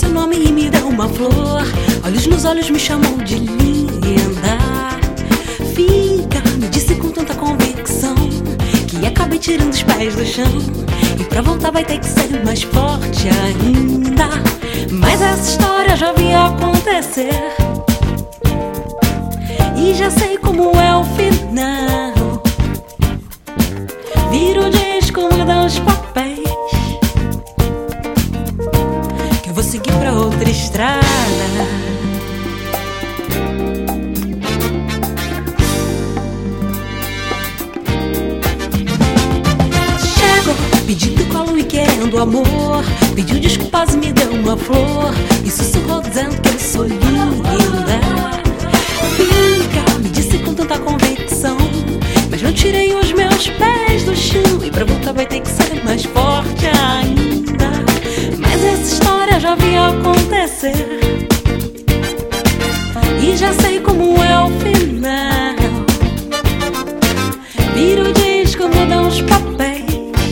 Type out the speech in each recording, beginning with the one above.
seu nome e me deu uma flor. Olhos nos olhos me chamou de linda. Fica, me disse com tanta convicção que acabei tirando os pés do chão. E pra voltar vai ter que ser mais forte ainda. Mas essa história já vi acontecer e já sei como é o final. Viro o disco, mudam os papéis, que eu vou seguir pra outra estrada. Pedindo colo e querendo amor, pediu desculpas e me deu uma flor e sussurrou dizendo que eu sou linda. Fica, me disse com tanta convicção, mas não tirei os meus pés do chão. E pra voltar vai ter que ser mais forte ainda. Mas essa história já vi acontecer e já sei como é o final. Viro o disco, mudam os papéis,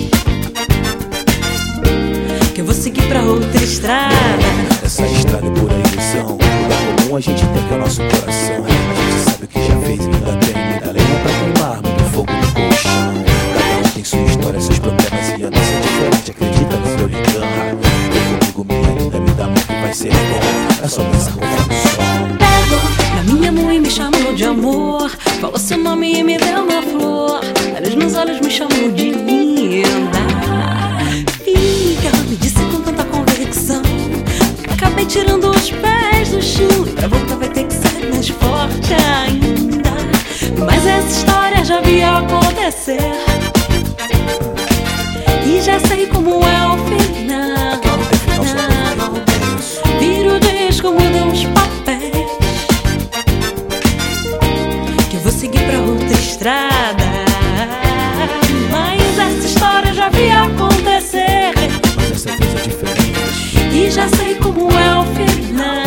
que eu vou seguir pra outra estrada. Essa estrada é pura ilusão. Lugar comum a gente tem que é o nosso coração. A gente sabe o que já fez e ainda tem muita lenha pra queimar, muito fogo no colchão. Cada um tem sua história, seus problemas e a nossa é diferente. Acredita no seu engano. Vem comigo, minha linda, me dá amor que vai ser bom. É só pensar com o som. Pego na minha mão e me chamou de amor. Falou seu nome e me deu uma flor. Olhos nos olhos me chamou de linda. Me disse com tanta convicção, acabei tirando os pés do chão. E pra voltar vai ter que ser mais forte ainda. Mas essa história já vi acontecer e já sei como é o final. Viro o disco, mudam os papéis, que eu vou seguir pra outra estrada. Mas essa história já vi acontecer Dessa vez é diferente e já sei como é o final.